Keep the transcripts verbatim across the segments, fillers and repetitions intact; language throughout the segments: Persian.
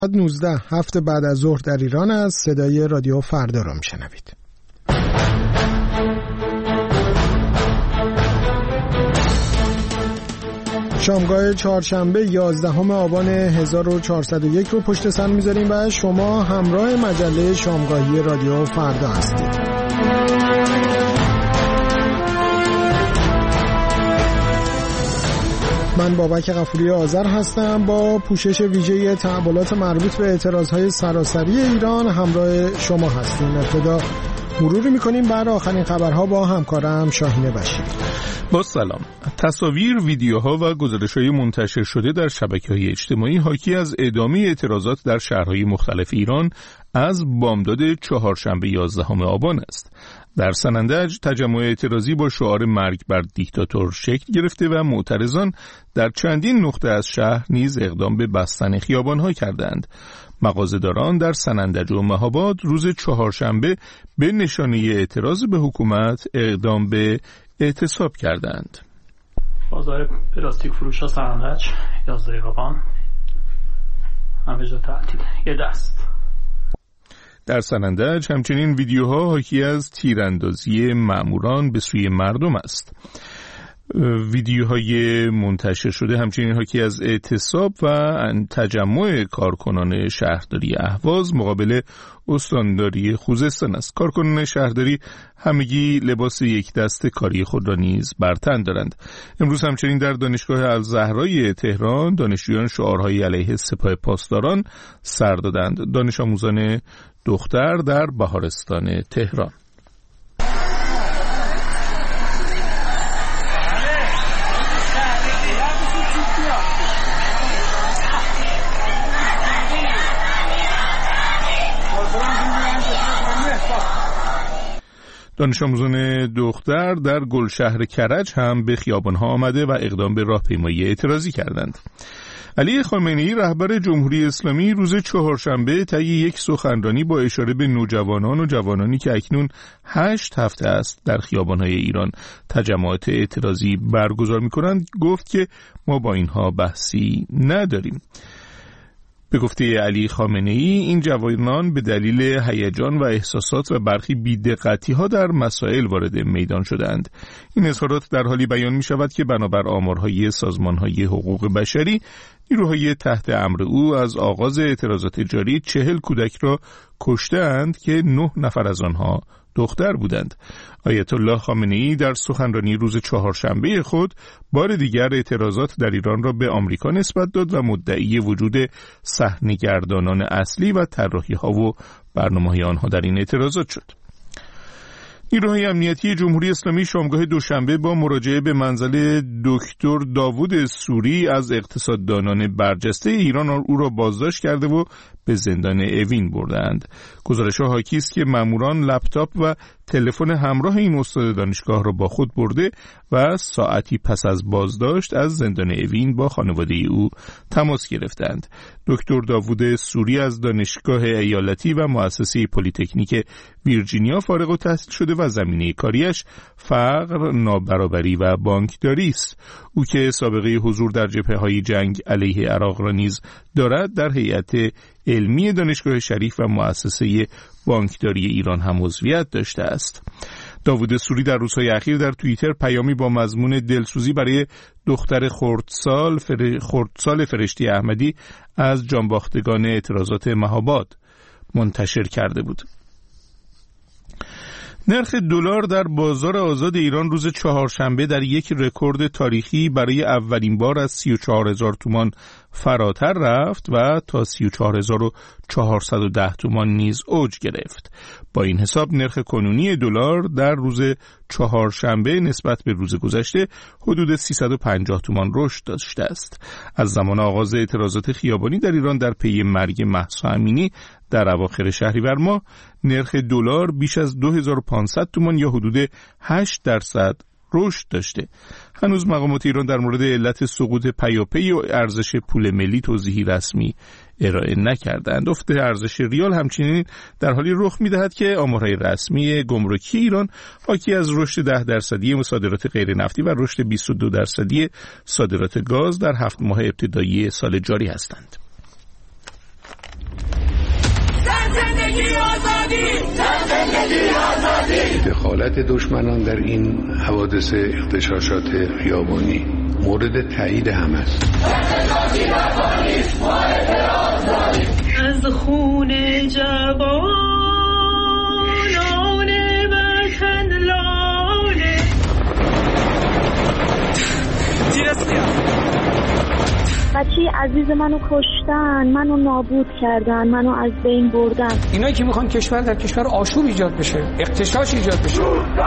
نوزده هفته بعد از ظهر در ایران است. صدای رادیو فردا را میشنوید. شامگاه چهارشنبه یازدهم آبان هزار و چهارصد و یک رو پشت سر میذاریم و شما همراه مجله شامگاهی رادیو فردا هستید. من بابک غفوری آذر هستم. با پوشش ویژه تحولات مربوط به اعتراضهای سراسری ایران همراه شما هستیم. ابتدا مروری میکنیم بر آخرین خبرها با همکارم شاهین بشیر. با سلام. تصاویر، ویدیوها و گزارش‌های منتشر شده در شبکه‌های اجتماعی حاکی از ادامه اعتراضات در شهرهای مختلف ایران از بامداد چهارشنبه یازدهم آبان است. در سنندج تجمع اعتراضی با شعار مرگ بر دیکتاتور شکل گرفته و معترضان در چندین نقطه از شهر نیز اقدام به بستن خیابان‌ها کردند. مغازه‌داران در سنندج و مهاباد روز چهارشنبه به نشانه اعتراض به حکومت اقدام به اعتصاب کردند. بازار پلاستیک فروش ها سنندج یازده آبان همه جا تعطیل یه دست. در سنندج همچنین ویدیوها حاکی از تیراندازی مأموران به سوی مردم است. ویدیوهای منتشر شده همچنین حاکی از اعتصاب و تجمع کارکنان شهرداری اهواز مقابل استانداری خوزستان است. کارکنان شهرداری همگی لباس یک دست کاری خود را نیز بر تن دارند. امروز همچنین در دانشگاه الزهرای تهران دانشجویان شعارهای علیه سپاه پاسداران سر دادند. دانش آموزان دختر در بهارستان تهران. دانش آموزان دختر در گلشهر کرج هم به خیابان‌ها آمده و اقدام به راهپیمایی اعتراضی کردند. علی خامنه‌ای رهبر جمهوری اسلامی روز چهارشنبه طی یک سخنرانی با اشاره به نوجوانان و جوانانی که اکنون هشت هفته است در خیابان‌های ایران تجمعات اعتراضی برگزار می‌کنند گفت که ما با اینها بحثی نداریم. به گفته علی خامنه‌ای این جوانان به دلیل هیجان و احساسات و برخی بی‌دقتی‌ها در مسائل وارد میدان شدند. این اظهارات در حالی بیان می‌شود که بنابر آمارهای سازمان‌های حقوق بشری نیروهای تحت امر او از آغاز اعتراضات جاری چهل کودک را کشته‌اند که نه نفر از آنها دختر بودند. آیت الله خامنه‌ای در سخنرانی روز چهارشنبه خود بار دیگر اعتراضات در ایران را به آمریکا نسبت داد و مدعی وجود صحنه‌گردانان اصلی و طراحی‌ها و برنامه‌های آنها در این اعتراضات شد. نیروهای امنیتی جمهوری اسلامی شامگاه دوشنبه با مراجعه به منزل دکتر داوود سوری از اقتصاددانان برجسته ایران او را بازداشت کرده و به زندان اوین بردند. گزارش‌ها حاکی است که ماموران لپتاپ و تلفن همراه این استاد دانشگاه را با خود برده و ساعتی پس از بازداشت از زندان اوین با خانواده او تماس گرفتند. دکتر داوود سوری از دانشگاه ایالتی و مؤسسه پلی‌تکنیک ویرجینیا فارغ التحصیل شده و زمینه کاریش فقر، نابرابری و بانکداری است. او که سابقه حضور در جبهه‌های جنگ علیه عراق را نیز دارد در هیئت علمی دانشگاه شریف و مؤسسه بانکداری ایران هم عضویت داشته است. داوود سوری در روزهای اخیر در توییتر پیامی با مضمون دلسوزی برای دختر خردسال فر... خردسال فرشتی احمدی از جانباختگان اعتراضات مهاباد منتشر کرده بود. نرخ دلار در بازار آزاد ایران روز چهارشنبه در یک رکورد تاریخی برای اولین بار از سی و چهار هزار تومان فراتر رفت و تا سی و چهار هزار و چهارصد و ده تومان نیز اوج گرفت. با این حساب نرخ کنونی دلار در روز چهارشنبه نسبت به روز گذشته حدود سیصد و پنجاه تومان رشد داشته است. از زمان آغاز اعتراضات خیابانی در ایران در پی مرگ مهسا امینی در اواخر شهریور ماه نرخ دلار بیش از دو هزار و پانصد تومان یا حدود هشت درصد رشد داشته. هنوز مقامات ایران در مورد علت سقوط پیاپی و ارزش پول ملی توضیحی رسمی ارائه نکردند. افت ارزش ریال همچنین در حالی رخ می‌دهد که آمارهای رسمی گمرکی ایران حاکی از رشد ده درصدی صادرات غیر نفتی و رشد بیست و دو درصدی صادرات گاز در هفت ماه ابتدایی سال جاری هستند. دخالت دشمنان در این حوادث اغتشاشات خیابانی مورد تایید همه است. از خون جوانان وطن لاله بچه عزیز منو کشتن، منو نابود کردن، منو از بین بردن. اینایی که میخوان کشور در کشور آشوب ایجاد بشه، اغتشاش ایجاد بشه.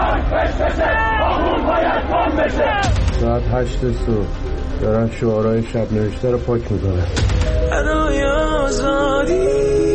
ساعت هشت صبح دارن شعارهای شب نوشته رو پاک میکنن. ادای آزادی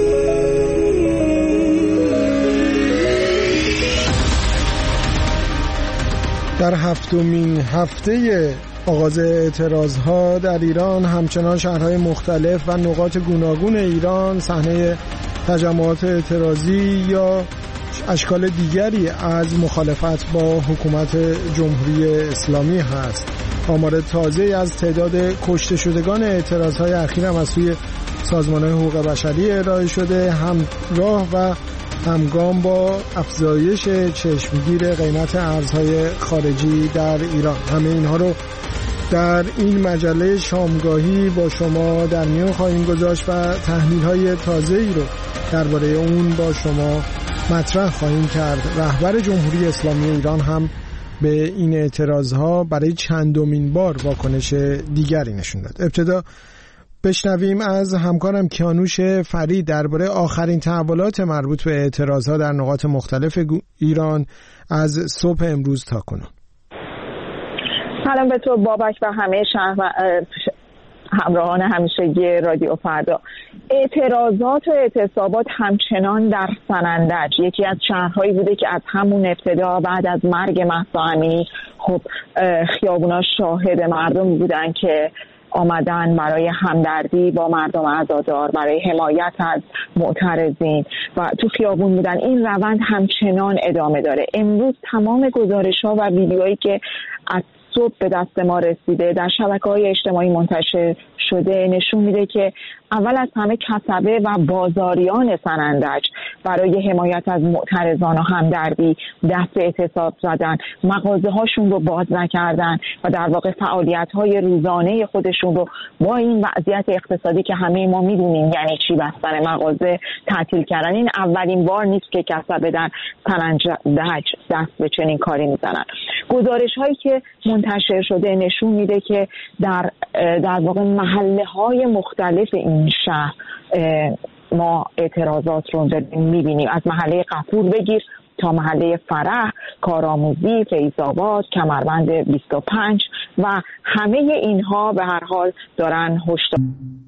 در هفتمین هفته آغاز اعتراضها در ایران همچنان شهرهای مختلف و نقاط گوناگون ایران صحنه تجمعات اعتراضی یا اشکال دیگری از مخالفت با حکومت جمهوری اسلامی هست. آمار تازه از تعداد کشته شدگان اعتراضهای اخیر هم از سوی سازمان‌های حقوق بشری ارائه شده، همراه و همگام با افزایش چشمگیر قیمت ارزهای خارجی در ایران. همه اینها رو در این مجله شامگاهی با شما در میان خواهیم گذاشت و تحلیل‌های تازه‌ای رو درباره اون با شما مطرح خواهیم کرد. رهبر جمهوری اسلامی ایران هم به این اعتراضها برای چندمین بار واکنش دیگری نشون داد. ابتدا بشنویم از همکارم کیانوش فرید درباره آخرین تحولات مربوط به اعتراضها در نقاط مختلف ایران از صبح امروز تا کنون. سلام به تو بابک و همه شهر و همراهان همیشگی رادیو فردا. اعتراضات و اعتصابات همچنان در سنندج، یکی از شهرهایی بوده که از همون ابتدا بعد از مرگ مهسا امینی خب خیابونا شاهد مردم بودن که آمدن برای همدردی با مردم عزادار، برای حمایت از معترضین و تو خیابون بودن. این روند همچنان ادامه داره. امروز تمام گزارش‌ها و ویدیوهایی که از صبح به دست ما رسیده در شبکه‌های اجتماعی منتشر شده نشون میده که اول از همه کسبه و بازاریان سنندج برای حمایت از معترضان و همدردی دست اعتصاب زدن، مغازه هاشون رو باز نکردن و در واقع فعالیت های روزانه خودشون رو با این وضعیت اقتصادی که همه ما میدونیم یعنی چی، بستن مغازه، تعطیل کردن. این اولین بار نیست که کسبه در سنندج دست به چنین کاری میزنن. گزارش هایی که منتشر شده نشون میده که در در واقع محله های مختلف این شهر ما اعتراضات رو میبینیم، از محله غفور بگیر تا محله فرح، کارآموزی، فیض‌آباد، کمربند بیست و پنج و همه اینها به هر حال دارن هشدار.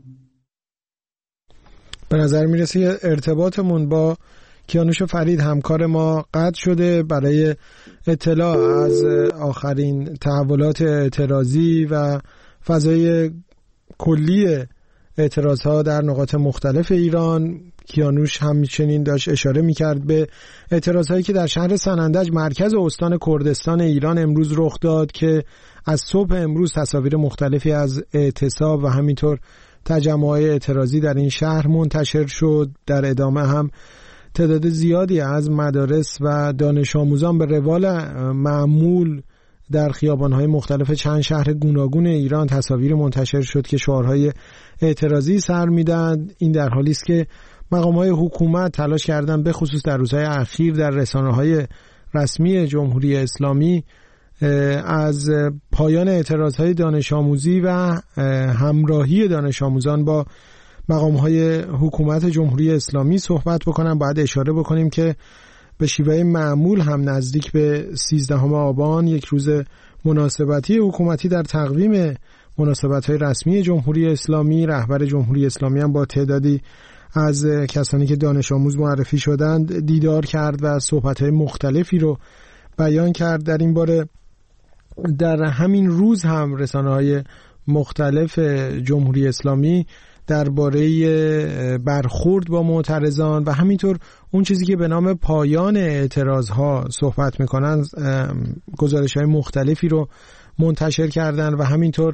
به نظر میرسه ارتباطمون با کیانوش فرید همکار ما قطع شده برای اطلاع از آخرین تحولات اعتراضی و فضای کلی اعتراضها در نقاط مختلف ایران. کیانوش همچنین داشت اشاره میکرد به اعتراضهایی که در شهر سنندج مرکز استان کردستان ایران امروز رخ داد که از صبح امروز تصاویر مختلفی از اعتصاب و همینطور تجمعات اعتراضی در این شهر منتشر شد. در ادامه هم تعداد زیادی از مدارس و دانش آموزان به روال معمول در خیابان‌های مختلف چند شهر گوناگون ایران تصاویر منتشر شد که شعارهای اعتراضی سر میدن. این در حالی است که مقام‌های حکومت تلاش کردن به خصوص در روزهای اخیر در رسانه‌های رسمی جمهوری اسلامی از پایان اعتراضهای دانش آموزی و همراهی دانش آموزان با مقام‌های حکومت جمهوری اسلامی صحبت بکنن. باید اشاره بکنیم که به شیوه معمول هم نزدیک به سیزدهم آبان، یک روز مناسبتی حکومتی در تقویم مناسبت‌های رسمی جمهوری اسلامی، رهبر جمهوری اسلامی هم با تعدادی از کسانی که دانش آموز معرفی شدند دیدار کرد و صحبت‌های مختلفی رو بیان کرد در این باره. در همین روز هم رسانه‌های مختلف جمهوری اسلامی درباره برخورد با معترضان و همینطور اون چیزی که به نام پایان اعتراضها صحبت میکنن گزارش‌های مختلفی رو منتشر کردن و همینطور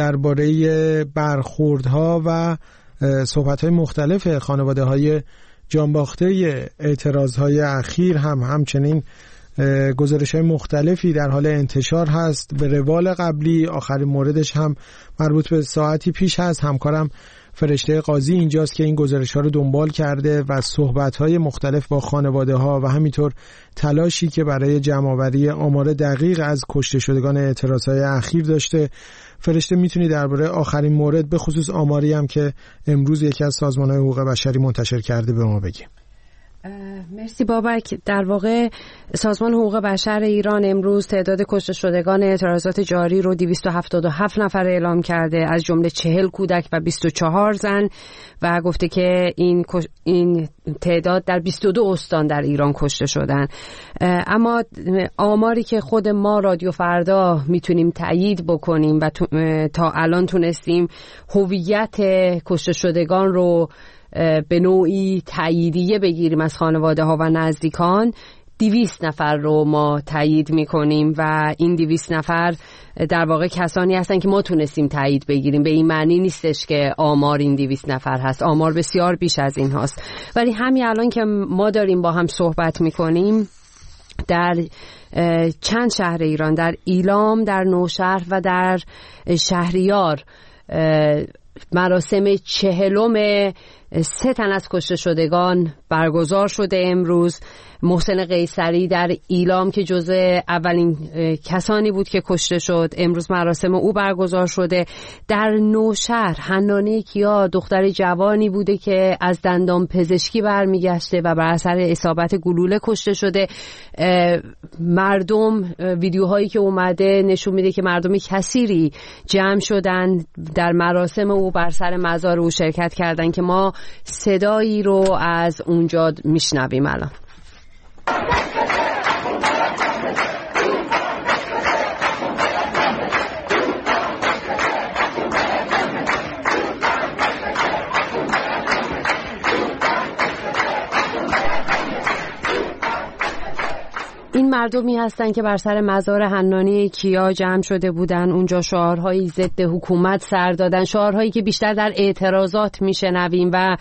درباره برخوردها و صحبت‌های مختلف خانواده‌های جانباخته اعتراضهای اخیر هم همچنین گزارش‌های مختلفی در حال انتشار هست. به روال قبلی آخرین موردش هم مربوط به ساعتی پیش هست. همکارم فرشته قاضی اینجاست که این گزارش‌ها رو دنبال کرده و صحبت‌های مختلف با خانواده‌ها و همینطور تلاشی که برای جمع‌آوری آمار دقیق از کشته شدگان اعتراضهای اخیر داشته. فرشته میتونی درباره آخرین مورد به خصوص آماری هم که امروز یکی از سازمان‌های حقوق بشری منتشر کرده به ما بگی؟ مرسی بابک. در واقع سازمان حقوق بشر ایران امروز تعداد کشته شدگان اعتراضات جاری رو دویست و هفتاد و هفت نفر اعلام کرده، از جمله چهل کودک و بیست و چهار زن، و گفته که این این تعداد در بیست و دو استان در ایران کشته شدن. اما آماری که خود ما رادیو فردا میتونیم تایید بکنیم و تا الان تونستیم هویت کشته شدگان رو به نوعی تاییدیه بگیریم از خانواده ها و نزدیکان، دویست نفر رو ما تایید میکنیم و این دویست نفر در واقع کسانی هستن که ما تونستیم تایید بگیریم. به این معنی نیستش که آمار این دویست نفر هست، آمار بسیار بیش از این هست. ولی همین الان که ما داریم با هم صحبت میکنیم، در چند شهر ایران، در ایلام، در نوشهر و در شهریار، مراسم چهلم سه تن از کشته شدگان برگزار شده امروز. محسن قیصری در ایلام که جزء اولین کسانی بود که کشته شد، امروز مراسم او برگزار شده. در نوشهر حنانه کیا دختر جوانی بوده که از دندان پزشکی برمیگشته و بر اثر اصابت گلوله کشته شده. مردم، ویدیوهایی که اومده نشون میده که مردم کثیری جمع شدن در مراسم او، بر سر مزار او شرکت کردن که ما صدایی رو از اونجا میشنویم الان. این مردمی هستن که بر سر مزار حنانی کیا جمع شده بودن. اونجا شعارهایی ضد حکومت سر دادن، شعارهایی که بیشتر در اعتراضات میشنویم و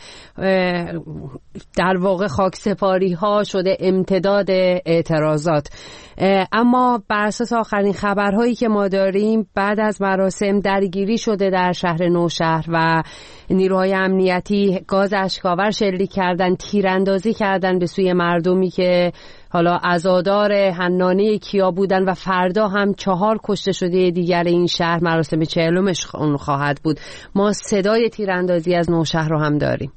در واقع خاکسپاری ها شده امتداد اعتراضات. اما بر اساس آخرین خبرهایی که ما داریم، بعد از مراسم درگیری شده در شهر نوشهر و نیروهای امنیتی گاز اشک‌آور شلیک کردن، تیراندازی کردن به سوی مردمی که حالا عزادار حنانه کیا بودن و فردا هم چهار کشته شده دیگر این شهر مراسم چهلمش خواهد بود. ما صدای تیراندازی از نوشهر رو هم داریم.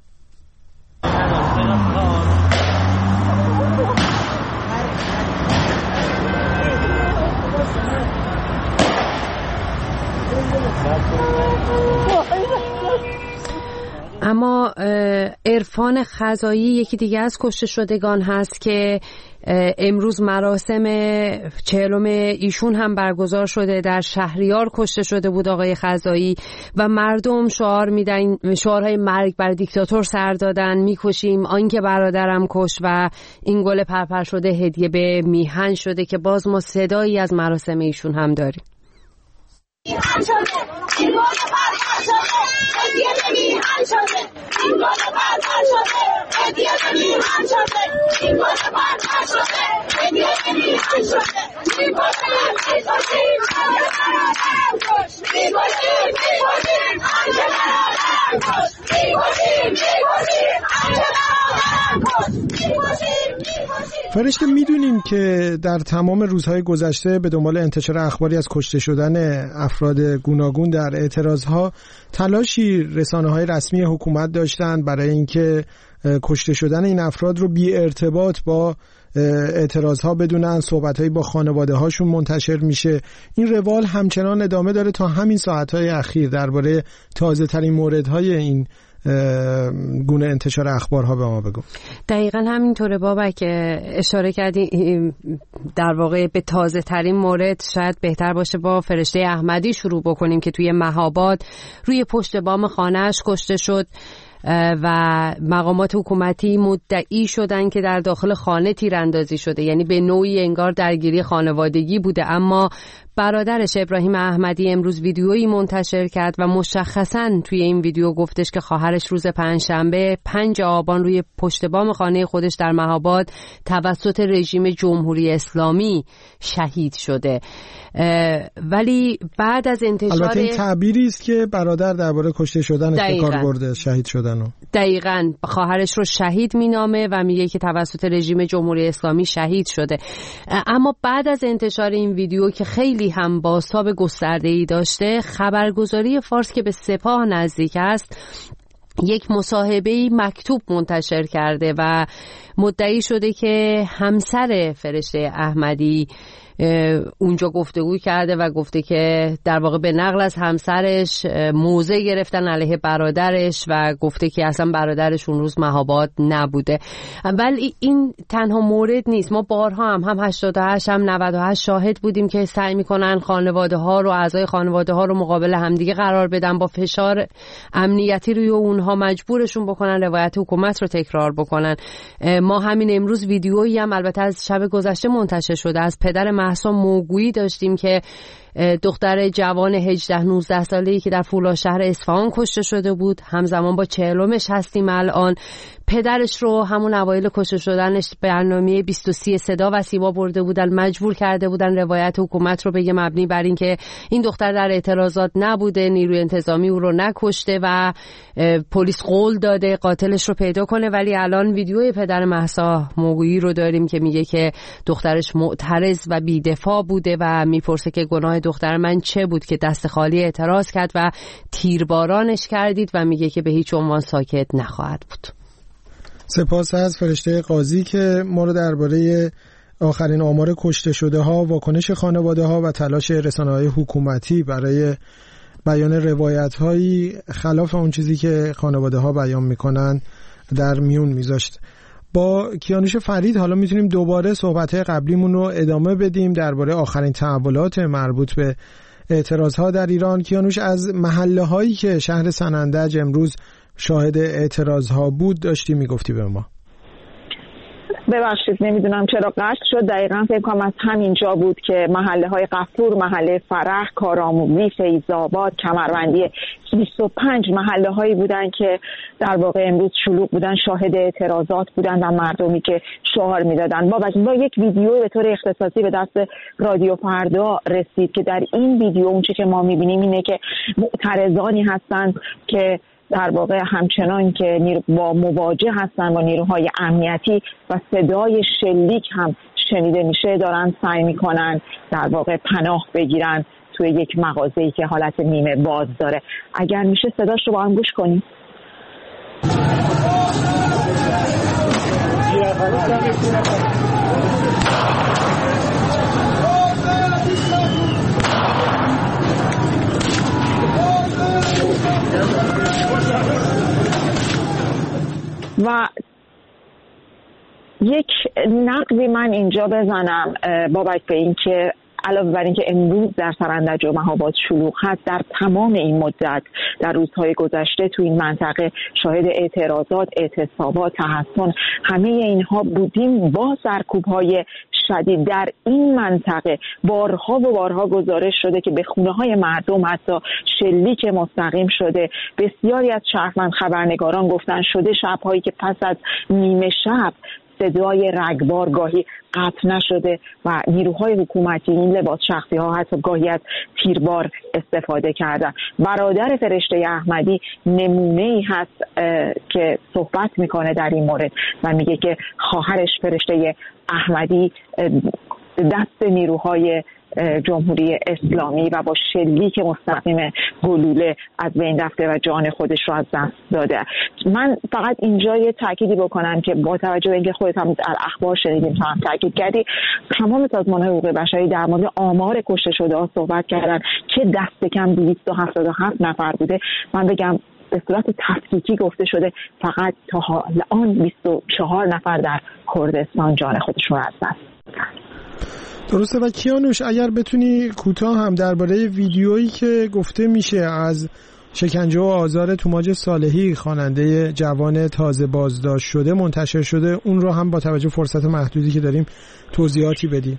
اما عرفان خزایی یکی دیگه از کشته شدگان هست که امروز مراسم چهلم ایشون هم برگزار شده. در شهریار کشته شده بود آقای خزایی و مردم شعار میدن، شعارهای مرگ بر دیکتاتور سر دادن، میکشیم آنکه برادرم کش و این گل پرپر شده هدیه به میهن شده که باز ما صدایی از مراسم ایشون هم داریم. میهن شده این گل پرپر شده هدیه به میهن شده این گل پرپر شده هدیه به میهن شده این گل پرپر شده هدیه به میهن شده این گل پرپر شده آنچه برادرم کش می‌کشیم می‌کشیم آنچه برادرم کش می‌کشیم می‌کشیم آنچه برادرم کش می‌کشیم می‌کشیم. فرشته، میدونیم که در تمام روزهای گذشته به دنبال انتشار اخباری از کشته شدن افراد گوناگون در اعتراضها تلاشی رسانه‌های رسمی حکومت داشتند برای اینکه کشته شدن این افراد رو بی ارتباط با اعتراضها بدونن. صحبت‌هایی با خانواده‌هاشون منتشر میشه. این روال همچنان ادامه داره تا همین ساعت‌های اخیر. درباره تازه‌ترین موردهای این گونه انتشار اخبارها به ما بگو. دقیقاً همینطوره بابا که اشاره کردی. در واقع به تازه ترین مورد شاید بهتر باشه با فرشته احمدی شروع بکنیم که توی مهاباد روی پشت بام خانه‌اش کشته شد. و مقامات حکومتی مدعی شدن که در داخل خانه تیراندازی شده، یعنی به نوعی انگار درگیری خانوادگی بوده. اما برادرش ابراهیم احمدی امروز ویدیویی منتشر کرد و مشخصاً توی این ویدیو گفتش که خواهرش روز پنجشنبه پنج آبان روی پشت بام خانه خودش در مهاباد توسط رژیم جمهوری اسلامی شهید شده. ولی بعد از انتشار البته این تعبیری است که برادر درباره کشته شدنش به کار برده، شهید شدنو. دقیقاً خواهرش رو شهید مینامه و میگه که توسط رژیم جمهوری اسلامی شهید شده. اما بعد از انتشار این ویدیو که خیلی هم بازتاب گسترده‌ای داشته، خبرگزاری فارس که به سپاه نزدیک است یک مصاحبه‌ای مکتوب منتشر کرده و مدعی شده که همسر فرشته احمدی اونجا گفتگو کرده و گفته که در واقع به نقل از همسرش موضع گرفتن علیه برادرش و گفته که اصلا برادرش اون روز مهاباد نبوده. ولی این تنها مورد نیست. ما بارها هم هم هشتاد و هشت هم نود و هشت شاهد بودیم که سعی میکنن خانواده ها رو اعضای خانواده ها رو مقابل همدیگه قرار بدن، با فشار امنیتی روی اونها مجبورشون بکنن روایت حکومت رو تکرار بکنن. ما همین امروز ویدیویی هم البته از شب گذشته منتشر شده از پدر مهسا موگویی داشتیم که دختر جوان هجده نوزده ساله‌ای که در فولادشهر اصفهان کشته شده بود. همزمان با چهلمش هستیم الان. پدرش رو همون اوایل کشته شدنش برنامه بیست و سه صدا و سیما برده بودن، مجبور کرده بودن روایت حکومت رو بگه مبنی بر این که این دختر در اعتراضات نبوده، نیروی انتظامی او رو نکشته و پلیس قول داده قاتلش رو پیدا کنه. ولی الان ویدیوی پدر مهسا موگویی رو داریم که میگه که دخترش معترض و بی‌دفاع بوده و میپرسه که گناه دختر من چه بود که دست خالی اعتراض کرد و تیربارانش کردید، و میگه که به هیچ عنوان ساکت نخواهد بود. سپاس از فرشته قاضی که ما رو درباره آخرین آمار کشته شده ها، واکنش خانواده ها و تلاش رسانه‌های حکومتی برای بیان روایت هایی خلاف اون چیزی که خانواده ها بیان میکنن در میون میذاشت. با کیانوش فرید حالا میتونیم دوباره صحبت قبلیمون رو ادامه بدیم درباره آخرین تحولات مربوط به اعتراض ها در ایران. کیانوش، از محله هایی که شهر سنندج امروز شاهد اعتراض ها بود داشتی میگفتی به ما. ببخشید نمیدونم چرا قطع شد. دقیقاً فکر کنم از همینجا بود که محله های غفور، محله فرح، کارآموزی، فیض‌آباد، کمربندی، بیست و پنج محله هایی بودن که در واقع امروز شلوغ بودن، شاهد اعتراضات بودن و مردمی که شعار میدادن. با با یک ویدیو به طور اختصاصی به دست رادیو فردا رسید که در این ویدیو اون چیزی که ما میبینیم اینه که معترضانی هستن که در واقع همچنان که با مواجه هستن با نیروهای امنیتی و صدای شلیک هم شنیده میشه، دارن سعی میکنن در واقع پناه بگیرن توی یک مغازه‌ای که حالت نیمه باز داره. اگر میشه صداش رو با هم گوش کنیم. و یک نقدی من اینجا بزنم بابت به این که علاوه بر اینکه امروز در سرندج و مهاباد شلوغ هست، در تمام این مدت در روزهای گذشته تو این منطقه شاهد اعتراضات، اعتصابات، تحصن، همه اینها بودیم. با سرکوب‌های شدید در این منطقه بارها و بارها گزارش شده که به خونه‌های مردم حتی شلیک مستقیم شده. بسیاری از شهروند خبرنگاران گفتن شده شب‌هایی که پس از نیمه شب صدای رگبار گاهی قطع نشده و نیروهای حکومتی، این لباس شخصی ها حتی گاهی از تیربار استفاده کردن. برادر فرشته احمدی نمونه ای هست که صحبت میکنه در این مورد و میگه که خواهرش فرشته احمدی دست نیروهای جمهوری اسلامی و با شلیک مستقیم گلوله از بین رفته و جان خودش رو از دست داده. من فقط اینجا یه تأکیدی بکنم که با توجه به اینکه خودت هم در اخبار شنیدیم، تو هم تأکید کردی، تمام سازمان‌های حقوق بشری در مورد آمار کشته شده ها صحبت کردن که دست کم دویست و هفتاد و هفت نفر بوده. من بگم به صورت تفکیکی گفته شده فقط تا الان بیست و چهار نفر در کردستان جان خودشون رو از دست دادن. درسته. و کیانوش اگر بتونی کوتاه هم درباره ویدیویی که گفته میشه از شکنجه و آزار توماج صالحی خواننده جوان تازه بازداشت شده منتشر شده، اون رو هم با توجه فرصت محدودی که داریم توضیحاتی بدیم.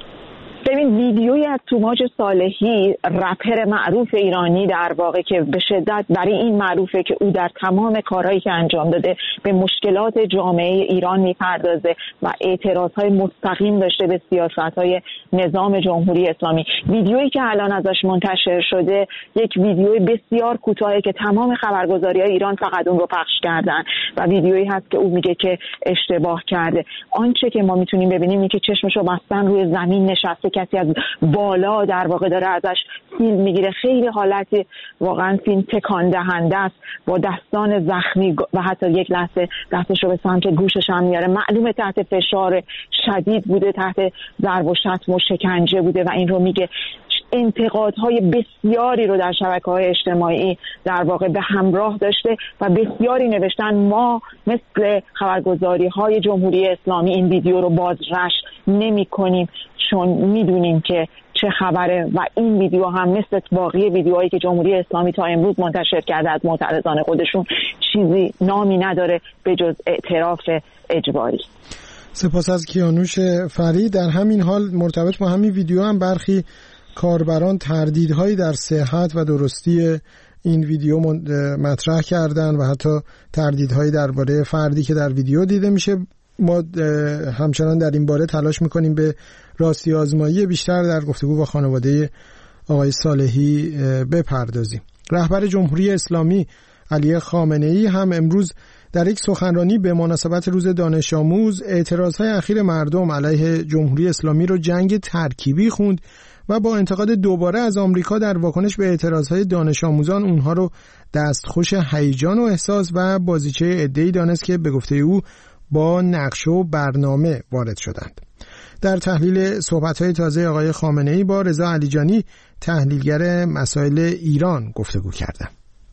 ببین ویدیویی از توماج صالحی، رپر معروف ایرانی در واقع که به شدت برای این معروفه که او در تمام کارهایی که انجام داده به مشکلات جامعه ایران میپردازه و اعتراضهای مستقیم داشته به سیاستهای نظام جمهوری اسلامی. ویدیویی که الان ازش منتشر شده یک ویدیوی بسیار کوتاهه که تمام خبرگزاری‌های ایران فقط اون رو پخش کردن و ویدیویی هست که او میگه که اشتباه کرده. آنچه که ما میتونیم ببینیم اینه که چشمشو بستن روی زمین نشسته، کسی از بالا در واقع داره ازش فیلم میگیره. خیلی حالتی واقعا فیلم تکان دهنده است، با دستان زخمی و حتی یک لحظه دستشو به سمت گوشش هم میاره. معلومه تحت فشار شدید بوده، تحت ضرب و شتم و شکنجه بوده و این رو میگه. انتقادهای بسیاری رو در شبکه‌های اجتماعی در واقع به همراه داشته و بسیاری نوشتن ما مثل خبرگزاری‌های جمهوری اسلامی این ویدیو رو بازرش نمی‌کنیم چون میدونیم که چه خبره و این ویدیو هم مثل باقی ویدیوهایی که جمهوری اسلامی تا امروز منتشر کرده از معترضان خودشون چیزی نامی نداره به جز اعتراف اجباری. سپاس از کیانوش فرید. در همین حال مرتبط با همین ویدیو هم برخی کاربران تردیدهایی در صحت و درستی این ویدیو مطرح کردن و حتی تردیدهایی درباره فردی که در ویدیو دیده میشه. ما همچنان در این باره تلاش میکنیم به راستی آزمایی بیشتر در گفتگو با خانواده آقای صالحی بپردازیم. رهبر جمهوری اسلامی علی خامنه‌ای هم امروز در یک سخنرانی به مناسبت روز دانش آموز اعتراضهای اخیر مردم علیه جمهوری اسلامی رو جنگ ترکیبی خوند و با انتقاد دوباره از آمریکا در واکنش به اعتراضهای دانش آموزان اونها رو دستخوش هیجان و احساس و بازیچه عده‌ای دانست که به گفته او با نقشه و برنامه وارد شدند. در تحلیل صحبت‌های تازه آقای خامنه‌ای با رضا علیجانی تحلیلگر مسائل ایران گفتگو کردم.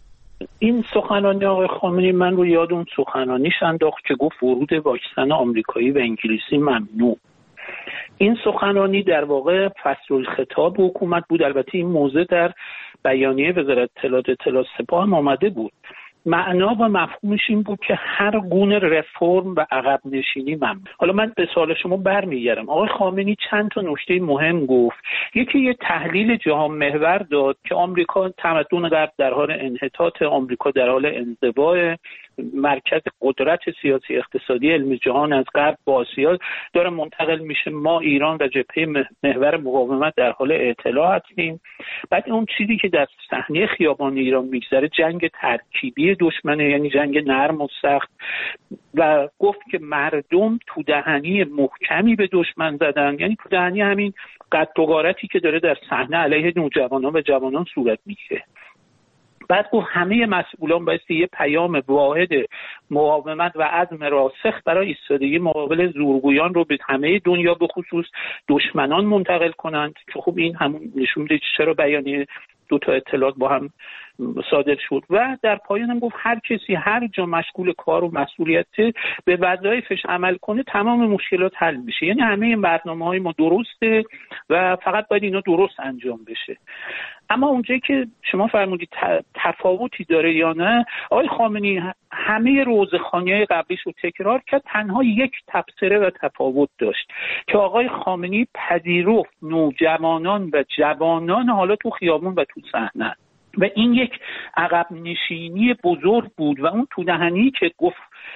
این سخنرانی آقای خامنه‌ای من رو یاد اون سخنرانیش انداخت که گفت ورود واکسن آمریکایی و انگلیسی ممنوع. این سخنرانی در واقع فصل الخطاب حکومت بود. البته این موضوع در بیانیه وزارت اطلاعات اطلاعات سپاه هم آمده بود. معنا و مفهومش این بود که هر گونه رفرم و عقب نشینی ممنوع. حالا من به سوال شما برمیگردم. آقای خامنه‌ای چند تا نکته مهم گفت. یکی یه تحلیل جهان محور داد که آمریکا تمدن غرب در حال انحطاط، آمریکا در حال انزوا، مرکز قدرت سیاسی اقتصادی علم جهان از غرب به آسیا داره منتقل میشه. ما ایران و جبهه محور مقاومت در حال اعتلاع هستیم. بعد اون چیزی که در صحنه خیابان ایران میگذره جنگ ترکیبی دشمنه، یعنی جنگ نرم و سخت، و گفت که مردم تو دهنی محکمی به دشمن زدن، یعنی تو دهنی همین قد و غارتی که داره در صحنه علیه نوجوانان و جوانان صورت میگیره. بعد گفت همه مسئولان باید یه پیام واحد مقاومت و عزم راسخ برای ایستادگی مقابل زورگویان رو به همه دنیا به خصوص دشمنان منتقل کنند که خب این همون نشون میده چرا بیانیه دو تا اطلاعات با هم صادر شد. و در پایان هم گفت هر کسی هر جا مشغول کار و مسئولیت به وظایفش عمل کنه تمام مشکلات حل میشه. یعنی همه این برنامه‌های ما درسته و فقط باید اینا درست انجام بشه. اما اونجایی که شما فرمودید تفاوتی داره یا نه، آقای خامنه‌ای همه روزخوانی‌های قبلیش رو تکرار کرد، تنها یک تبصره و تفاوت داشت که آقای خامنه‌ای پذیرفت نوجوانان و جوانان حالا تو خیابون و تو صحنه و این یک عقب نشینی بزرگ بود و اون تو دهنی که گفت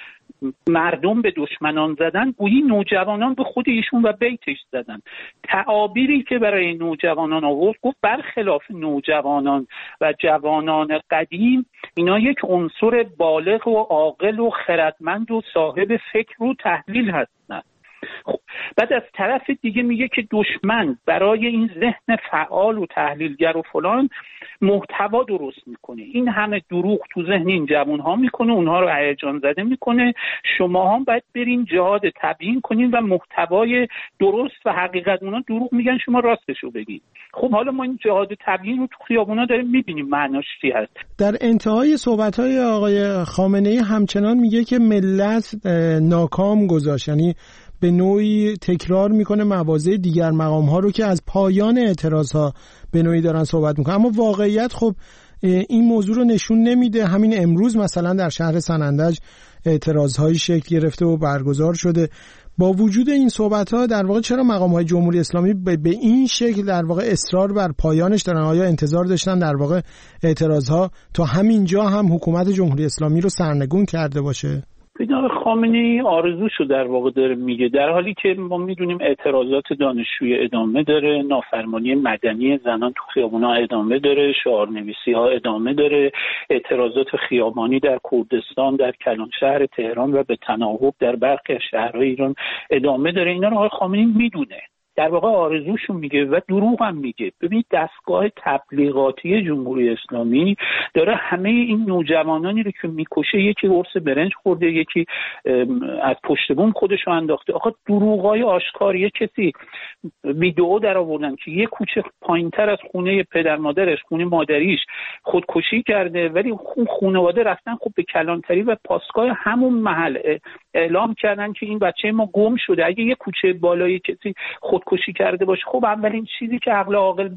مردم به دشمنان زدن گویی نوجوانان به خود ایشون و بیتش زدن. تعابیری که برای نوجوانان آورد گفت برخلاف نوجوانان و جوانان قدیم اینا یک عنصر بالغ و عاقل و خردمند و صاحب فکر و تحلیل هستند. خب بعد از طرف دیگه میگه که دشمن برای این ذهن فعال و تحلیلگر و فلان محتوا درست میکنه، این همه دروغ تو ذهن این جوانها میکنه، اونها رو هیجان زده میکنه، شما هم باید برین جهاد تبیین کنین و محتوای درست و حقیقت، اونا دروغ میگن شما راستشو بگین. خب حالا ما این جهاد تبیین رو تو خیابونا داریم میبینیم معناش چی هست. در انتهای صحبت‌های آقای خامنه‌ای همچنان میگه که ملت ناکام گذاشت، یعنی به نوعی تکرار میکنه مواضع دیگر مقام ها رو که از پایان اعتراض ها به نوعی دارن صحبت میکنن، اما واقعیت خب این موضوع رو نشون نمیده. همین امروز مثلا در شهر سنندج اعتراض‌های شکل گرفته و برگزار شده. با وجود این صحبت‌ها در واقع چرا مقام‌های جمهوری اسلامی به این شکل در واقع اصرار بر پایانش دارن؟ آیا انتظار داشتن در واقع اعتراض‌ها تا همینجا هم حکومت جمهوری اسلامی رو سرنگون کرده باشه؟ آقای خامنه‌ای آرزوشو در واقع داره میگه، در حالی که ما میدونیم اعتراضات دانشجوی ادامه داره، نافرمانی مدنی زنان تو خیابونا ادامه داره، شعارنویسی ها ادامه داره، اعتراضات خیابانی در کردستان، در کلانشهر تهران و به تناوب در برخی از شهرهای ایران ادامه داره. اینا رو آقای خامنه‌ای میدونه، در واقع آرزوشو میگه و دروغ هم میگه. ببینید دستگاه تبلیغاتی جمهوری اسلامی داره همه این نوجوانانی رو که میکشه، یکی قرص برنج خورده، یکی از پشت بوم خودشو انداخته. آخه دروغای آشکار. یک کسی ویدیو در آوردن که یک کوچه پایینتر از خونه پدر مادرش، خونه مادریش، خودکشی کرده، ولی اون خانواده رفتن خب به کلانتری و پاسگاه همون محل اعلام کردن که این بچه ما گم شده. اگه یک کوچه بالای کسی خود کشی کرده باشه، خب اولین چیزی که عقل عاقل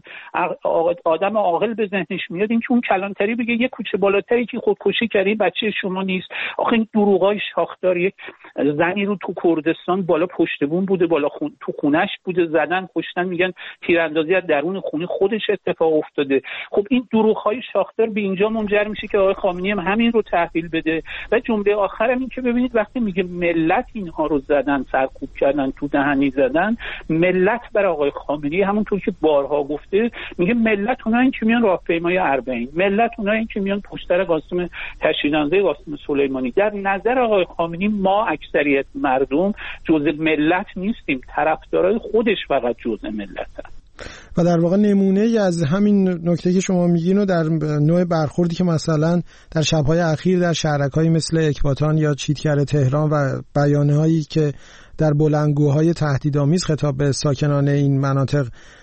آدم عاقل به ذهنش میاد این که اون کلانتری بگه یک کوچه بالاتری که خودکشی کرده بچه شما نیست. آخه این دروغای شاخدار. یک زنی رو تو کردستان بالا پشت بوم بوده، بالا خون... تو خونش بوده، زدن کشتن، میگن تیراندازی از درون خونه خودش اتفاق افتاده. خب این دروغهای شاخدار به اینجا منجر میشه که آقای خامنه‌ای هم همین رو تحویل بده. و جمله آخرم این که ببینید وقتی میگه ملت اینها رو زدن، سرکوب کردن، تو دهنی زدن، ملت برای آقای خامنه‌ای همونطور که بارها گفته میگه ملت اونایی که میان راهپیمای اربعین، ملت اونایی که میان پشت سر قاسم تشییدنده قاسم سلیمانی. در نظر آقای خامنه‌ای ما اکثریت مردم جزء ملت نیستیم، طرفدارای خودش فقط جزء ملتن. و در واقع نمونه از همین نکته که شما میگین و در نوع برخوردی که مثلا در شب‌های اخیر در شهرک‌هایی مثل اکباتان یا چیتگر تهران و بیانیه‌هایی که در بلندگوهای تهدیدآمیز خطاب به ساکنان این مناطق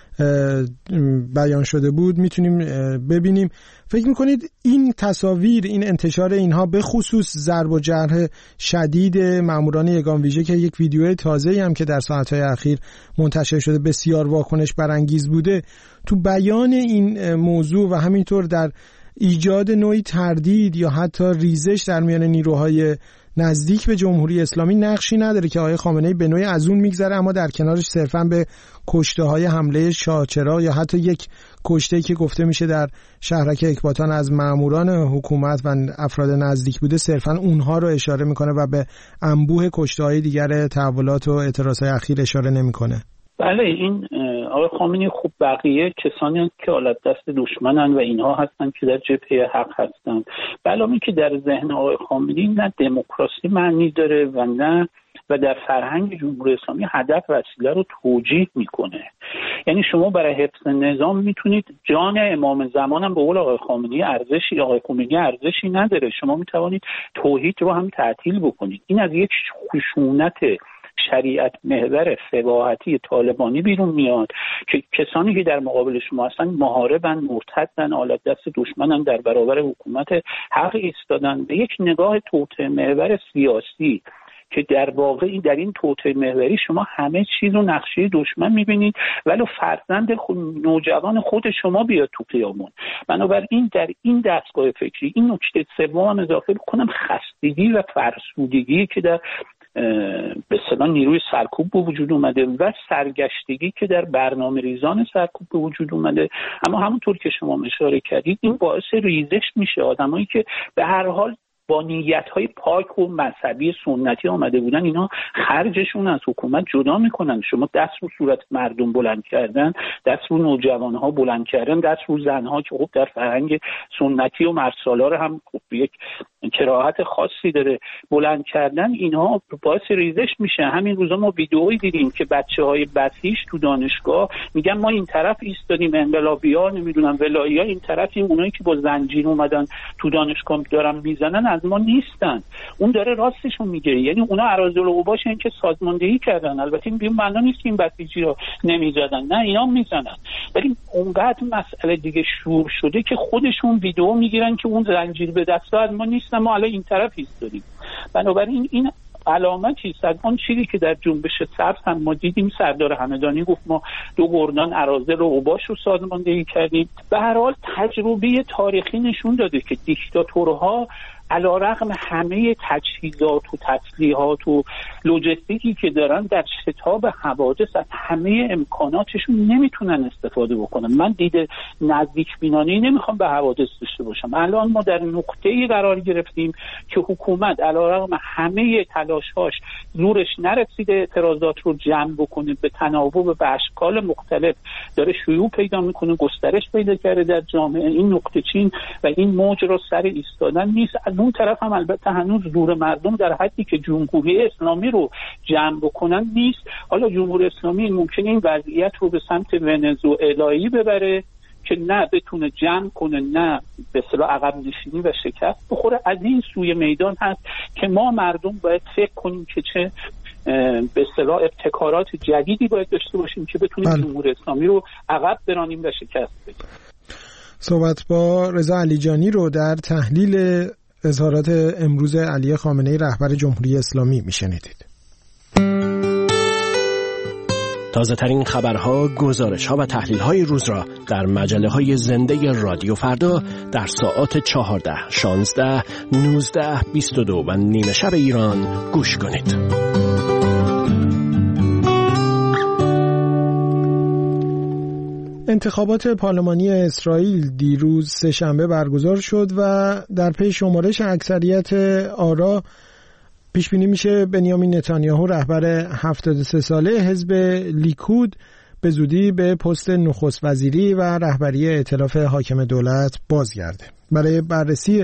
بیان شده بود میتونیم ببینیم. فکر میکنید این تصاویر، این انتشار اینها به خصوص ضرب و جرح شدید ماموران یگان ویژه که یک ویدیوی تازه‌ای هم که در ساعت‌های اخیر منتشر شده بسیار واکنش برانگیز بوده، تو بیان این موضوع و همینطور در ایجاد نوعی تردید یا حتی ریزش در میان نیروهای نزدیک به جمهوری اسلامی نقشی نداره که آقای خامنه‌ای به نوعی از اون میگذره، اما در کنارش صرفاً به کشته‌های حمله شاهچراغ یا حتی یک کشته‌ای که گفته میشه در شهرک اکباتان از ماموران حکومت و افراد نزدیک بوده، صرفاً اونها رو اشاره میکنه و به انبوه کشته‌های دیگر تحولات و اعتراضات اخیر اشاره نمیکنه. بله، این آقای خامنه‌ای خوب بقیه کسانی هستند که آلت دست دشمنن و اینها هستند که در جبهه حق هستند. بلامی که در ذهن آقای خامنه‌ای نه دموکراسی معنی داره و نه و در فرهنگ جمهوری اسلامی هدف وسیله رو توجیه میکنه. یعنی شما برای حفظ نظام میتونید جان امام زمان هم به قول آقای خامنه‌ای ارزشی آقای خمینی ارزشی نداره، شما میتوانید توحید رو هم تعطیل بکنید. این از یک خشونت شریعت محور فقاهتی طالبانی بیرون میاد که کسانی که در مقابل شما هستن محاربن، مرتدن، آلت دست دشمنن، در برابر حکومت حق ایستادن. به یک نگاه توطئه محور سیاسی که در واقع این در این توطئه محوری شما همه چیز رو نقشه دشمن میبینید، ولی فرزند خود نوجوان خود شما بیاد تو خیابون. بنابراین در این دستگاه فکری این نکته سوم هم اضافه بکنم، خستگی و فرسودگی که در به اصطلاح نیروی سرکوب به وجود اومده و سرگشتگی که در برنامه ریزان سرکوب به وجود اومده. اما همونطور که شما اشاره کردید این باعث ریزش میشه. آدمایی که به هر حال با نیت‌های پاک و مذهبی سنتی آمده بودن، اینا خرجشون از حکومت جدا میکنن. شما دست رو صورت مردم بلند کردن، دست رو نوجوانها بلند کردن، دست رو زنها که خب در فرهنگ سنتی و مرسالار هم خب یک کراهت خاصی داره بلند کردن، اینها باعث ریزش میشه. همین روزا ما ویدئویی دیدیم که بچه‌های بسیج تو دانشگاه میگن ما این طرف ایستادیم، انقلابی‌ها نمیدونم ولایی‌ها این طرفیم، اونایی که با زنجیر اومدن تو دانشگاه دارن میزنن از ما نیستن. اون داره راستشو میگه. یعنی اونا اراذل و اوباشن که سازماندهی کردن. البته این معنا نیست که این بسیجی رو نمیزدن، نه اینا میزنن، ولی اونقدر مسئله دیگه شور شده که خودشون ویدیو میگیرن که اون زنجیر به دست از ما نیستن، ما الان این طرف ایستادیم. بنابراین این علامتی است از آن چیزی که در جنبش سبز هم ما دیدیم. سردار همدانی گفت ما دو گردان اراذل و اوباش رو سازماندهی کردیم. به هر حال تجربه تاریخی نشون داده که دیکتاتورها علیرغم همه تجهیزات و تسلیحات و لوجستیکی که دارن در شتاب حوادث از همه امکاناتشون نمیتونن استفاده بکنن. من دیده نزدیک بینانه‌ای نمیخوام به حوادث داشته باشم. الان ما در نقطه‌ای قرار گرفتیم که حکومت علیرغم همه تلاش‌هاش زورش نرسیده اعتراضات رو جمع بکنه، به تناوب به اشکال مختلف داره شیوع پیدا میکنه، گسترش پیدا کرده در جامعه. این نقطه چین و این موج رو سر ایستادن نیست. اون طرف هم البته هنوز زور مردم در حدی که جمهوری اسلامی رو جمع بکنن نیست. حالا جمهوری اسلامی ممکنه این وضعیت رو به سمت ونزوئلایی ببره که نه بتونه جمع کنه، نه به اصطلاح عقب نشینی و شکست بخوره. از این سوی میدان هست که ما مردم باید فکر کنیم که چه به اصطلاح ابتکارات جدیدی باید داشته باشیم که بتونیم بله. جمهوری اسلامی رو عقب برانیم و شکست بدیم. صحبت با رضا علیجانی رو در تحلیل اظهارات امروز علی خامنه‌ای رهبر جمهوری اسلامی میشنیدید. تازه ترین خبرها، گزارش‌ها و تحلیل‌های روز را در مجله‌های زنده رادیو فردا در ساعات چهارده، شانزده، نوزده، بیست و دو و نیمه شب ایران گوش کنید. انتخابات پارلمانی اسرائیل دیروز سه‌شنبه برگزار شد و در پی شمارش اکثریت آرا پیش بینی میشه بنیامین نتانیاهو رهبر هفتاد و سه ساله حزب لیکود به زودی به پست نخست وزیری و رهبری ائتلاف حاکم دولت بازگرده. برای بررسی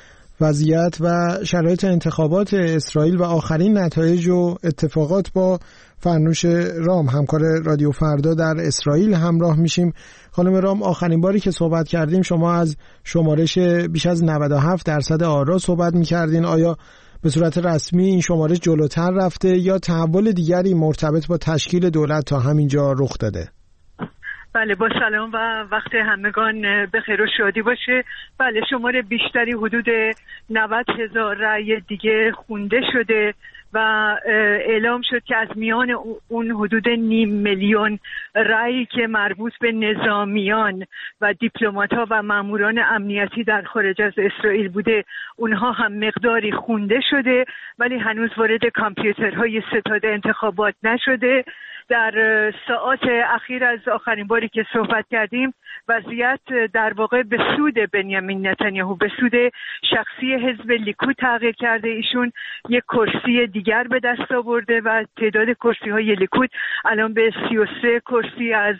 وضعیت و شرایط انتخابات اسرائیل و آخرین نتایج و اتفاقات با فرنوش رام همکار رادیو فردا در اسرائیل همراه میشیم. خانم رام، آخرین باری که صحبت کردیم شما از شمارش بیش از نود و هفت درصد آرا صحبت میکردین. آیا به صورت رسمی این شمارش جلوتر رفته یا تحول دیگری مرتبط با تشکیل دولت تا همینجا رخ داده؟ بله، با سلام و وقت همگان بخیر و شادی باشه. بله، شمار بیشتری حدود نود هزار رأی دیگه خونده شده و اعلام شد که از میان اون حدود نیم میلیون رأیی که مربوط به نظامیان و دیپلمات‌ها و ماموران امنیتی در خارج از اسرائیل بوده، اونها هم مقداری خونده شده ولی هنوز وارد کامپیوترهای ستاد انتخابات نشده. در ساعات اخیر از آخرین باری که صحبت کردیم وضعیت در واقع به سود بنیامین نتانیاهو، به سود شخصی حزب لیکود تغییر کرده. ایشون یک کرسی دیگر به دست آورده و تعداد کرسی های لیکود الان به سی و سه کرسی از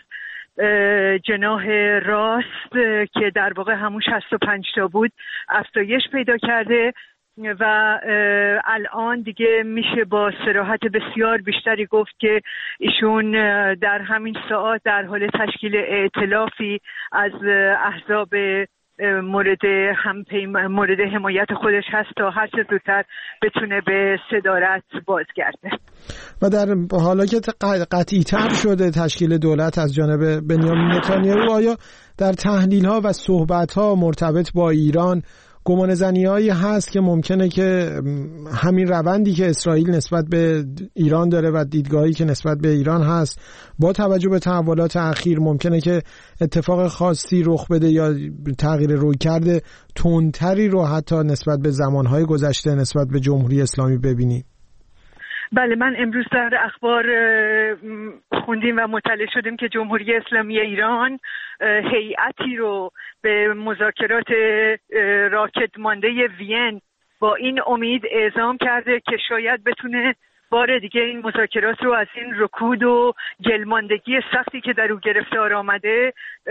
جناح راست که در واقع همون شصت و پنج تا بود افزایش پیدا کرده و الان دیگه میشه با صراحت بسیار بیشتری گفت که ایشون در همین ساعت در حال تشکیل ائتلافی از احزاب مورد همپیمان مورد حمایت خودش هست تا هر چه زودتر بتونه به صدارت بازگرده. و در حالا که قطعی تر شده تشکیل دولت از جانب بنیامین نتانیاهو، آیا در تحلیل ها و صحبت ها مرتبط با ایران گمان زنی هایی هست که ممکنه که همین روندی که اسرائیل نسبت به ایران داره و دیدگاهی که نسبت به ایران هست با توجه به تحولات اخیر ممکنه که اتفاق خاصی رخ بده یا تغییر رویکرد تندتری رو حتی نسبت به زمانهای گذشته نسبت به جمهوری اسلامی ببینیم؟ بله، من امروز در اخبار خوندیم و مطلع شدیم که جمهوری اسلامی ایران هیئتی رو به مذاکرات راکد مانده وین با این امید اعزام کرده که شاید بتونه بار دیگه این مذاکرات رو از این رکود و گلماندگی سختی که در او گرفتار آمده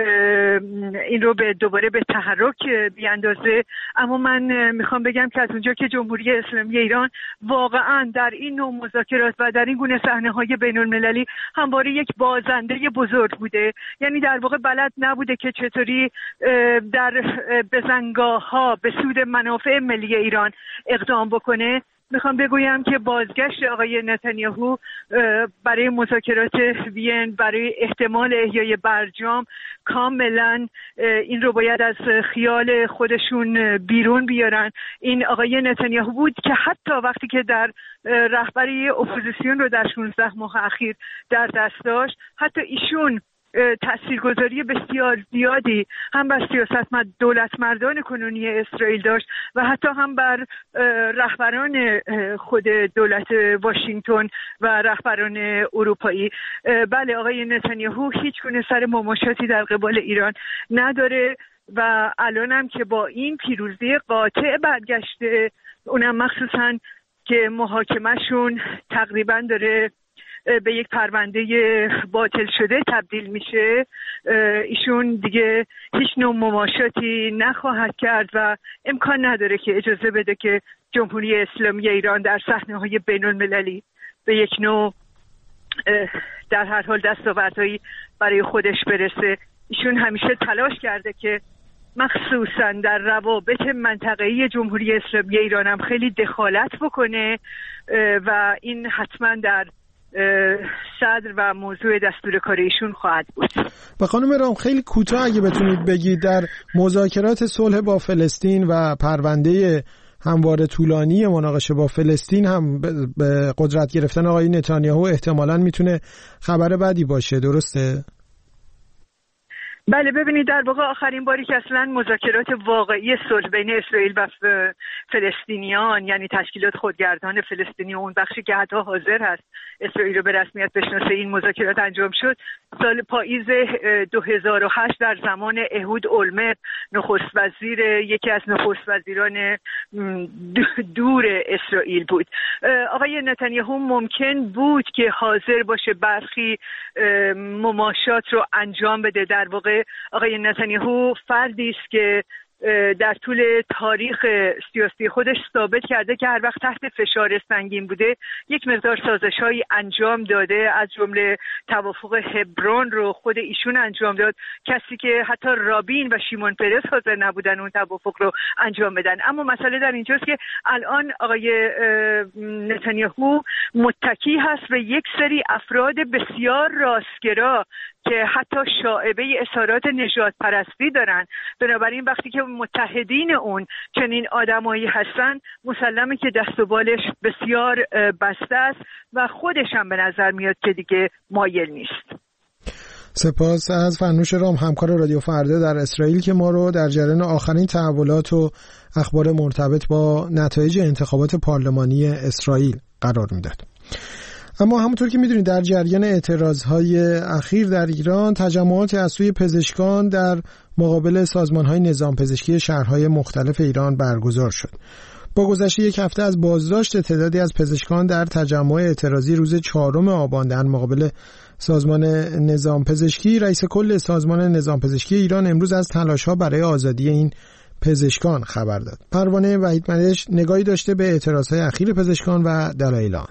این رو به دوباره به تحرک بیاندازه. اما من میخوام بگم که از اونجا که جمهوری اسلامی ایران واقعا در این نوع مذاکرات و در این گونه صحنه‌های بین‌المللی همواره یک بازنده بزرگ بوده، یعنی در واقع بلد نبوده که چطوری در بزنگاه‌ها به سود منافع ملی ایران اقدام بکنه، میخوام بگویم که بازگشت آقای نتانیاهو برای مذاکرات وین، برای احتمال احیای برجام، کاملا این رو باید از خیال خودشون بیرون بیارن. این آقای نتانیاهو بود که حتی وقتی که در رهبری اپوزیسیون رو در شانزده ماه اخیر در دست داشت، حتی ایشون تاثیرگذاری بسیار زیادی هم بر سیاست دولت مردان کنونی اسرائیل داشت و حتی هم بر رهبران خود دولت واشنگتن و رهبران اروپایی. بله، آقای نتانیاهو هیچ گونه سر مماشاتی در قبال ایران نداره و الانم که با این پیروزی قاطع برگشته، اونم مخصوصا که محاکمهشون تقریبا داره به یک پرونده باطل شده تبدیل میشه، ایشون دیگه هیچ نوع مماشاتی نخواهد کرد و امکان نداره که اجازه بده که جمهوری اسلامی ایران در صحنه‌های بین‌المللی به یک نوع در هر حال دستاوردهایی برای خودش برسه. ایشون همیشه تلاش کرده که مخصوصا در روابط منطقه‌ای جمهوری اسلامی ایران هم خیلی دخالت بکنه و این حتما در صدر و موضوع دستور کار ایشون خواهد بود. و خانم رام خیلی کوتاه اگه بتونید بگید در مذاکرات صلح با فلسطین و پرونده همواره طولانی مناقشه با فلسطین هم به قدرت گرفتن آقای نتانیاهو احتمالاً میتونه خبر بدی باشه، درسته؟ بله، ببینید در واقع آخرین باری که اصلا مذاکرات واقعی صلح بین اسرائیل و فلسطینیان، یعنی تشکیلات خودگردان فلسطینی و اون بخشی که حتی حاضر هست اسرائیل رو به رسمیت بشناسه، این مذاکرات انجام شد سال پاییز دو هزار و هشت در زمان اهود اولمرت، نخست وزیر یکی از نخست وزیران دور اسرائیل بود. آقای نتانیاهو ممکن بود که حاضر باشه برخی مماشات رو انجام بده. در واقع آقای نتانیاهو فردی است که در طول تاریخ سیاسی خودش ثابت کرده که هر وقت تحت فشار سنگین بوده یک مقدار سازش‌هایی انجام داده، از جمله توافق هبرون رو خود ایشون انجام داد، کسی که حتی رابین و شیمون پرس حاضر نبودن اون توافق رو انجام بدن. اما مسئله در اینجاست که الان آقای نتانیاهو متکی هست به یک سری افراد بسیار راستگرا که حتی شائبه اظهارات نژاد پرستی دارن. بنابراین وقتی که متحدین اون چنین آدمایی هستن، مسلمه که دست و بالش بسیار بسته است و خودش هم به نظر میاد که دیگه مایل نیست. سپاس از فرنوش رام، همکار رادیو فردا در اسرائیل، که ما رو در جریان آخرین تحولات و اخبار مرتبط با نتایج انتخابات پارلمانی اسرائیل قرار میداد. اما همونطور که میدونید در جریان اعتراضهای اخیر در ایران، تجمعات از سوی پزشکان در مقابل سازمانهای نظام پزشکی شهرهای مختلف ایران برگزار شد. با گذشت یک هفته از بازداشت تعدادی از پزشکان در تجمع اعتراضی روز چهارم آبان در مقابل سازمان نظام پزشکی، رئیس کل سازمان نظام پزشکی ایران امروز از تلاش‌ها برای آزادی این پزشکان خبر داد. پروانه وحیدمدش نگاهی داشته به اعتراضهای اخیر پزشکان و دلایل آن.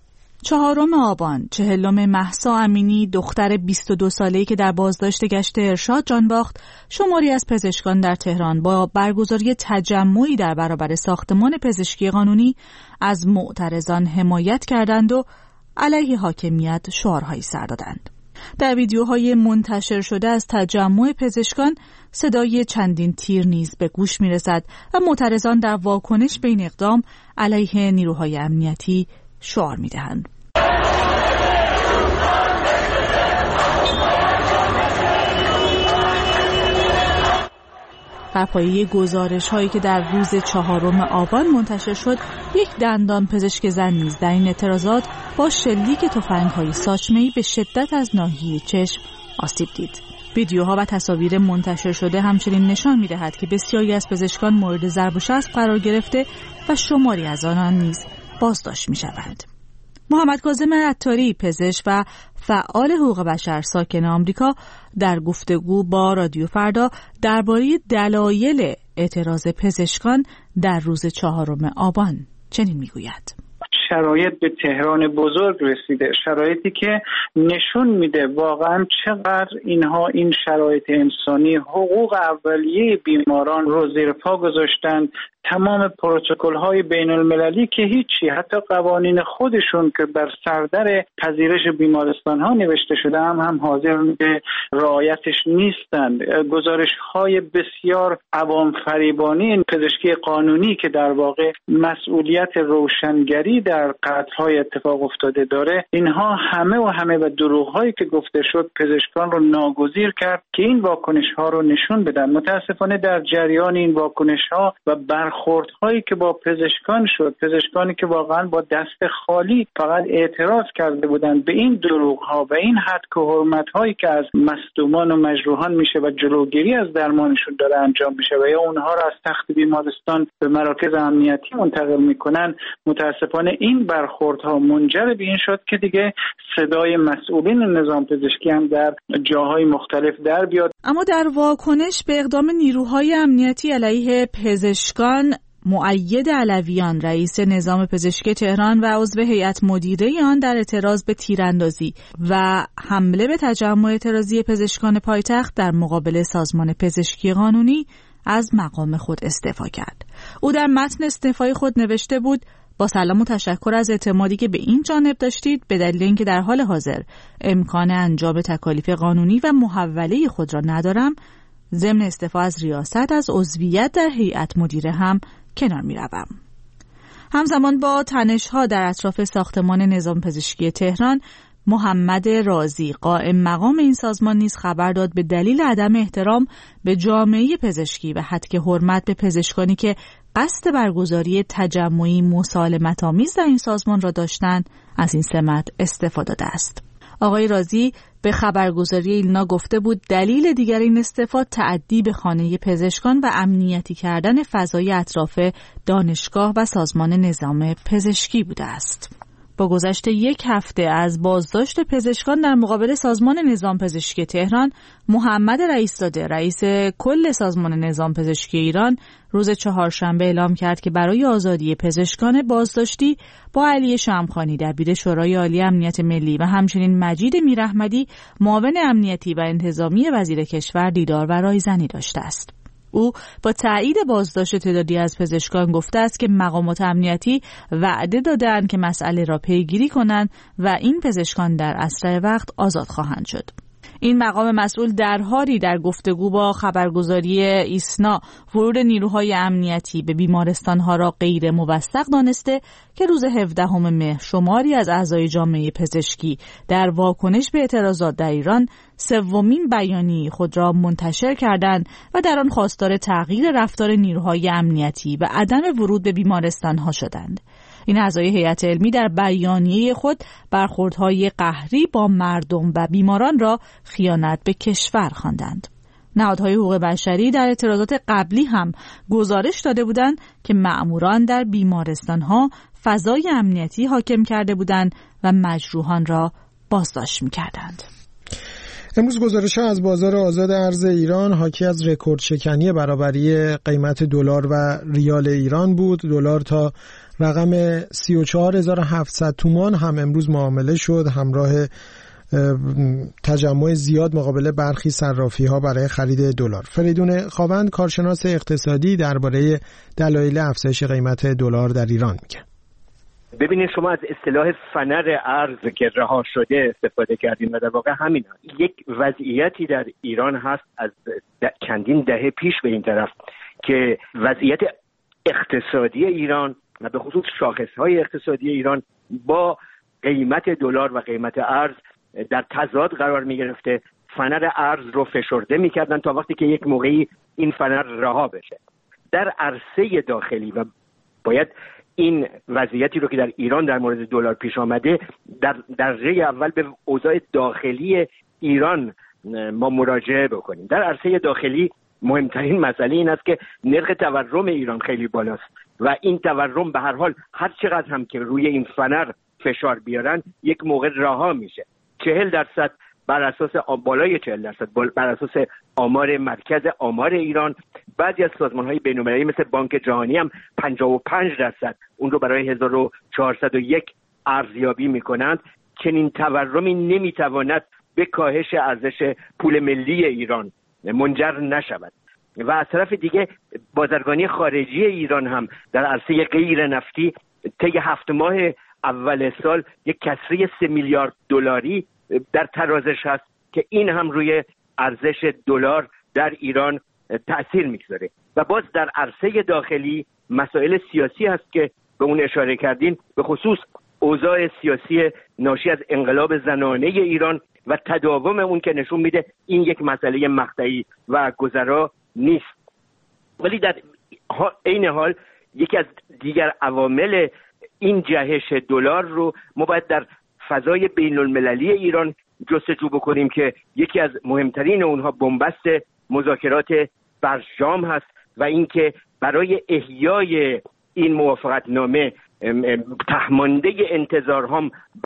چهارم آبان، چهلم مهسا امینی، دختر بیست و دو ساله‌ای که در بازداشت گشت ارشاد جان باخت، شماری از پزشکان در تهران با برگزاری تجمعی در برابر ساختمان پزشکی قانونی از معترضان حمایت کردند و علیه حاکمیت شعارهایی سر دادند. در ویدیوهای منتشر شده از تجمع پزشکان صدای چندین تیر نیز به گوش می‌رسد و معترضان در واکنش به این اقدام علیه نیروهای امنیتی شعار می‌دهند. در پایه گزارش هایی که در روز چهارم آبان منتشر شد، یک دندان پزشک زن نیز در این اعتراضات با شلیک تفنگ‌های ساچمه‌ای به شدت از ناحیه چشم آسیب دید. ویدیوها و تصاویر منتشر شده همچنین نشان می‌دهد که بسیاری از پزشکان مورد ضرب و شتم قرار گرفته و شماری از آنان نیز بازداشت می‌شوند. محمد کاظم عطاری، پزشک و فعال حقوق بشر ساکن آمریکا، در گفتگو با رادیو فردا درباره دلایل اعتراض پزشکان در روز چهارم آبان چنین میگوید: شرایط به تهران بزرگ رسیده، شرایطی که نشون میده واقعا چقدر اینها این شرایط انسانی، حقوق اولیه بیماران رو زیر پا گذاشتن. تمام پروتکل‌های بین المللی که هیچی، حتی قوانین خودشون که بر سردر پذیرش بیمارستان‌ها نوشته شده هم هم حاضر به رعایتش نیستند. گزارش‌های بسیار عوام فریبانه پزشکی قانونی که در واقع مسئولیت روشنگری در قتل‌های اتفاق افتاده داره، اینها همه و همه و دروغ‌هایی که گفته شد پزشکان رو ناگزیر کرد که این واکنش‌ها رو نشون بدن. متأسفانه در جریان این واکنش‌ها و برخوردهایی که با پزشکان شد، پزشکانی که واقعا با دست خالی فقط اعتراض کرده بودند به این دروغ‌ها و این هتک و حرمت‌هایی که از مصدومان و مجروحان میشه و جلوگیری از درمانشون داره انجام میشه و یا اونها را از تخت بیمارستان به مراکز امنیتی منتقل میکنن، متاسفانه این برخوردها منجر به این شد که دیگه صدای مسئولین نظام پزشکی هم در جاهای مختلف در بیاد. اما در واکنش به اقدام نیروهای امنیتی علیه پزشکان، مؤید علویان رئیس نظام پزشکی تهران و عضو هیئت مدیره آن در اعتراض به تیراندازی و حمله به تجمع اعتراضی پزشکان پایتخت در مقابل سازمان پزشکی قانونی از مقام خود استعفا کرد. او در متن استعفای خود نوشته بود: با سلام و تشکر از اعتمادی که به این جانب داشتید، به دلیل اینکه در حال حاضر امکان انجام تکالیف قانونی و محوله خود را ندارم، ضمن استعفا از ریاست از عضویت در هیئت مدیره هم کنار می‌روم. همزمان با تنش‌ها در اطراف ساختمان نظام پزشکی تهران، محمد رازی قائم مقام این سازمان نیز خبر داد به دلیل عدم احترام به جامعه پزشکی و هتک حرمت به پزشکانی که قصد برگزاری تجمعی مسالمت‌آمیز در این سازمان را داشتند، از این سمت استفاده داده است. آقای رازی به خبرگزاری ایلنا گفته بود دلیل دیگر این استعفا تعدی به خانه پزشکان و امنیتی کردن فضای اطراف دانشگاه و سازمان نظام پزشکی بوده است. با گذشت یک هفته از بازداشت پزشکان در مقابل سازمان نظام پزشکی تهران، محمد رئیس‌زاده رئیس کل سازمان نظام پزشکی ایران روز چهارشنبه اعلام کرد که برای آزادی پزشکان بازداشتی با علی شمخانی دبیر شورای عالی امنیت ملی و همچنین مجید میراحمدی معاون امنیتی و انتظامی وزیر کشور دیدار و رایزنی داشته است. او با تایید بازداشت تعدادی از پزشکان گفته است که مقامات امنیتی وعده دادند که مسئله را پیگیری کنند و این پزشکان در اسرع وقت آزاد خواهند شد. این مقام مسئول در حالی در گفتگو با خبرگزاری ایسنا ورود نیروهای امنیتی به بیمارستانها را غیر موثق دانسته که روز هفدهم مهر شماری از اعضای جامعه پزشکی در واکنش به اعتراضات در ایران سومین بیانیه خود را منتشر کردند و در آن خواستار تغییر رفتار نیروهای امنیتی و عدم ورود به بیمارستانها شدند. این اعضای هیئت علمی در بیانیه خود برخوردهای قهری با مردم و بیماران را خیانت به کشور خواندند. نهادهای حقوق بشری در اعتراضات قبلی هم گزارش داده بودند که مأموران در بیمارستانها فضای امنیتی حاکم کرده بودند و مجروحان را بازداشت می‌کردند. امروز گزارش‌ها از بازار آزاد ارز ایران حاکی از رکورد شکنی برابری قیمت دلار و ریال ایران بود. دلار تا رقم سی و چهار هزار و هفتصد تومان هم امروز معامله شد، همراه تجمع زیاد مقابل برخی صرافی‌ها برای خرید دلار. فریدون خاوند کارشناس اقتصادی درباره دلایل افزایش قیمت دلار در ایران میگه. ببینید، شما از اصطلاح فنر ارز که رها شده استفاده کردیم و در واقع همین هست. یک وضعیتی در ایران هست از چندین دهه پیش به این طرف که وضعیت اقتصادی ایران و به خصوص شاخصهای اقتصادی ایران با قیمت دلار و قیمت ارز در تضاد قرار می گرفته. فنر ارز رو فشرده می کردن تا وقتی که یک موقعی این فنر رها بشه. در عرصه داخلی و باید این وضعیتی رو که در ایران در مورد دلار پیش آمده در درجه اول به اوضاع داخلی ایران ما مراجعه بکنیم. در عرصه داخلی مهمترین مسئله این است که نرخ تورم ایران خیلی بالاست و این تورم به هر حال هر چقدر هم که روی این فنر فشار بیارن یک موقع رها میشه. چهل درصد بر اساس بالای چهل درصد، بر اساس آمار مرکز آمار ایران. بعضی از سازمان‌های بین‌المللی مثل بانک جهانی هم پنجاه و پنج درصد اون رو برای هزار و چهارصد و یک ارزیابی می‌کنند. چنین تورمی نمی‌تواند به کاهش ارزش پول ملی ایران منجر نشود. و از طرف دیگه بازرگانی خارجی ایران هم در عرصه غیر نفتی طی هفت ماه اول سال یک کسری سه میلیارد دلاری در ترازش هست که این هم روی ارزش دلار در ایران تأثیر میگذاره. و باز در عرصه داخلی مسائل سیاسی هست که به اون اشاره کردین، به خصوص اوضاع سیاسی ناشی از انقلاب زنانه ایران و تداوم اون که نشون میده این یک مسئله مقطعی و گذرا نیست. ولی در عین حال یکی از دیگر عوامل این جهش دلار رو ما باید در فضای بین المللی ایران جستجو بکنیم که یکی از مهمترین اونها بنبست مذاکرات برجام هست و اینکه برای احیای این موافقتنامه تهمانده انتظارهام